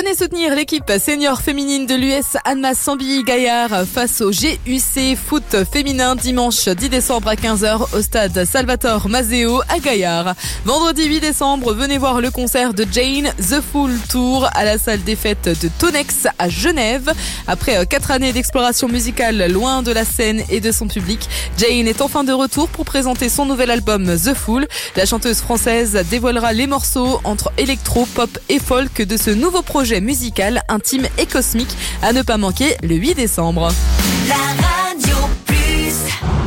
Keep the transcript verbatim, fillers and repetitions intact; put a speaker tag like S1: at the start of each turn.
S1: Venez soutenir l'équipe senior féminine de l'U S Annemasse Sambilly-Gaillard face au G U C foot féminin dimanche dix décembre à quinze heures au stade Salvatore Maseo à Gaillard. Vendredi huit décembre, venez voir le concert de Jane, The Full Tour à la salle des fêtes de Tonex à Genève. Après quatre années d'exploration musicale loin de la scène et de son public, Jane est enfin de retour pour présenter son nouvel album The Full. La chanteuse française dévoilera les morceaux entre électro, pop et folk de ce nouveau projet musical intime et cosmique à ne pas manquer le huit décembre.
S2: La